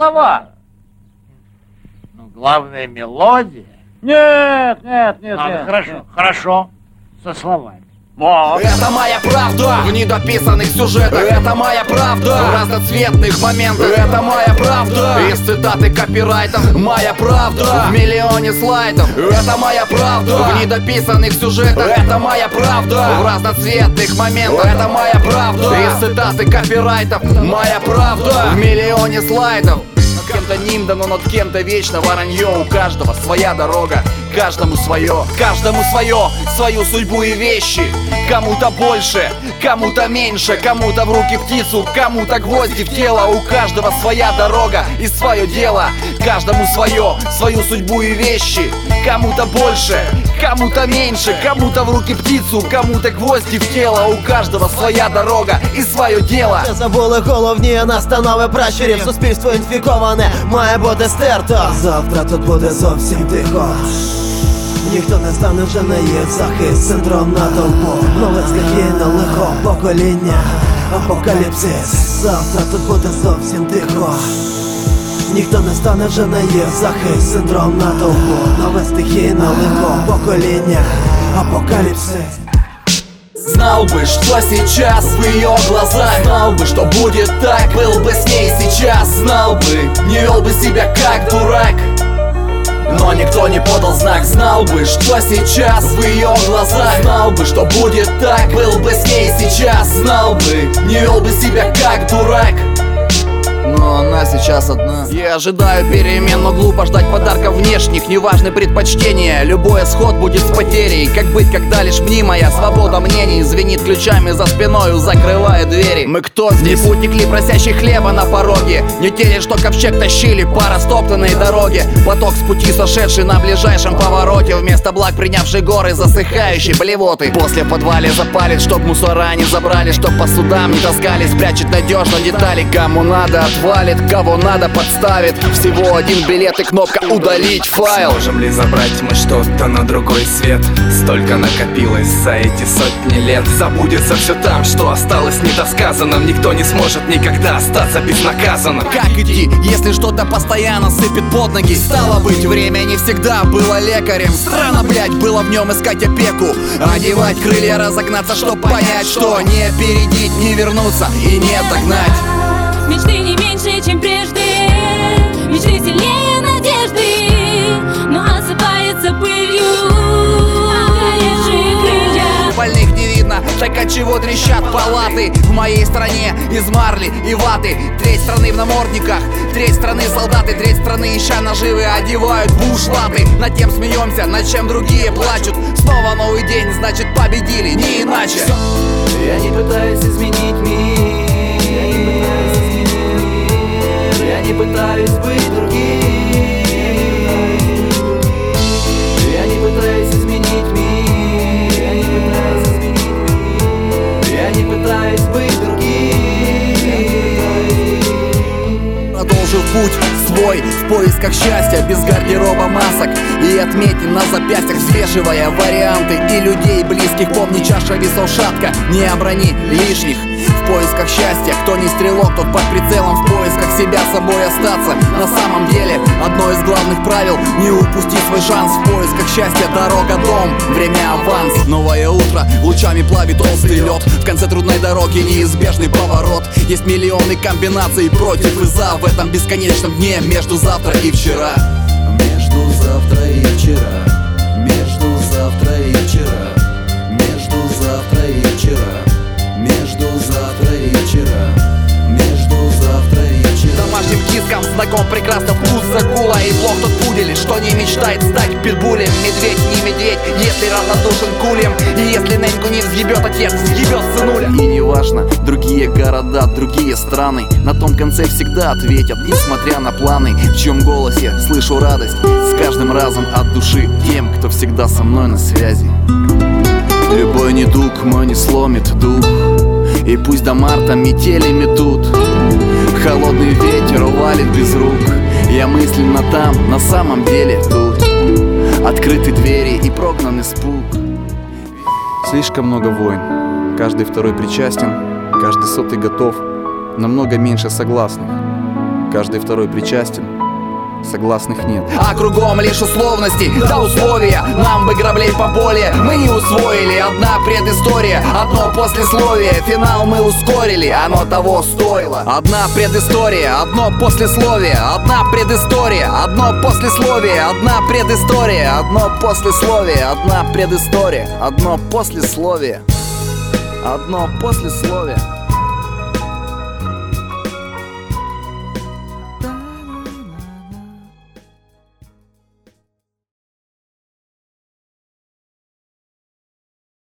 слова. Ну, главное мелодия. Нет. Хорошо, со словами. Это моя правда в недописанных сюжетах. Это моя правда в разноцветных моментах. Это моя правда из цитаты копирайтов. Моя правда в миллионе слайдов. Это моя правда в недописанных сюжетах. Это моя правда в разноцветных моментах. Это моя правда из цитаты копирайтов. Моя правда в миллионе слайдов. Над кем-то нимда, но над кем-то вечно воронье. У каждого своя дорога, каждому свое, свою судьбу и вещи. Кому-то больше, кому-то меньше, кому-то в руки птицу, кому-то гвозди в тело. У каждого своя дорога и свое дело. Каждому свое, свою судьбу и вещи. Кому-то больше, кому-то меньше, кому-то в руки птицу, кому-то гвозди в тело. У каждого своя дорога і своє діло. Не забули головні настанови пращурів. Суспільство інфіковане має бути стерто. Завтра тут буде зовсім тихо. Ніхто не стане вже на їх захист. Синдром натовпу, нове стихійне лихо, покоління, апокаліпсис. Завтра тут буде зовсім тихо. Ніхто не стане вже на їх захист. Синдром натовпу, нове стихійне лихо, покоління, апокаліпсис. Знал бы, что сейчас в ее глазах. Знал бы, что будет так, был бы с ней сейчас. Знал бы, не вел бы себя как дурак, но никто не подал знак. Знал бы, что сейчас в ее глазах. Знал бы, что будет так, был бы с ней сейчас. Знал бы, не вел бы себя как дурак, но она сейчас одна. Я ожидаю перемен, но глупо ждать подарков внешних. Неважны предпочтения, любой исход будет с потерей. Как быть, когда лишь мнимая свобода мнений звенит ключами за спиною, закрывая двери. Мы кто здесь? Не путник ли, просящий хлеба на пороге? Не те ли, что ковчег тащили по растоптанной дороге? Поток с пути сошедший на ближайшем повороте, вместо благ принявший горы засыхающей блевоты. После в подвале запалит, чтоб мусора не забрали, чтоб по судам не таскались, прячет надежно детали. Кому надо отвалит, кого надо подставит. Всего один билет и кнопка удалить файл. Сможем ли забрать мы что-то на другой свет? Столько накопилось за эти сотни лет. Забудется все там, что осталось недосказанным. Никто не сможет никогда остаться безнаказанным. Как идти, если что-то постоянно сыпет под ноги? Стало быть, время не всегда было лекарем. Странно, блять, было в нем искать опеку. Одевать крылья, разогнаться, чтоб понять, что не опередить, не вернуться и не отогнать. Мечты не меньше, чем прежде. Мечты сильнее надежды, но осыпается пылью горевшие крылья. Больных не видно, так от чего трещат палаты? В моей стране из марли и ваты. Треть страны в намордниках, треть страны солдаты, треть страны ища наживы одевают бушлаты. Над тем смеемся, над чем другие плачут. Снова новый день, значит победили, не иначе. Я не пытаюсь изменить мир, я не пытаюсь быть другим. Я не пытаюсь изменить мир, я не пытаюсь быть другим. Продолжив путь свой в поисках счастья, без гардероба масок и отметин на запястьях, взвешивая варианты и людей близких. Помни, чаша весов шатка, не оброни лишних. В поисках счастья, кто не стрелок, тот под прицелом. В поисках себя собой остаться. На самом деле, одно из главных правил — не упусти свой шанс. В поисках счастья дорога, дом, время аванс. Новое утро лучами плавит толстый лед. В конце трудной дороги неизбежный поворот. Есть миллионы комбинаций против и за в этом бесконечном дне между завтра и вчера. Между завтра и вчера, между завтра и вчера, между завтра и вчера, между завтра и вчера, между завтра и вчера. Домашним кискам знаком прекрасно вкус загула. И плох тот пудель, что не мечтает стать питбулем. Медведь не медведь, если равнодушен кулем. И если неньку не взъебет отец, взъебет сынуля. И неважно, другие города, другие страны, на том конце всегда ответят, несмотря на планы. В чьем голосе слышу радость с каждым разом от души тем, кто всегда со мной на связи. Любой недуг мой не сломит дух, и пусть до марта метели метут. Холодный ветер увалит без рук. Я мысленно там, на самом деле тут. Открыты двери и прогнан испуг. Слишком много войн, каждый второй причастен, каждый сотый готов, намного меньше согласных. каждый второй причастен, согласных нет. А кругом лишь условности, да условия. Нам бы граблей поболее, мы не усвоили. Одна предыстория, одно послесловие. Финал мы ускорили, оно того стоило. Одна предыстория, одно послесловие. Одна предыстория, одно послесловие. Одна предыстория, одно послесловие. Одна предыстория, одно послесловие. Одно послесловие.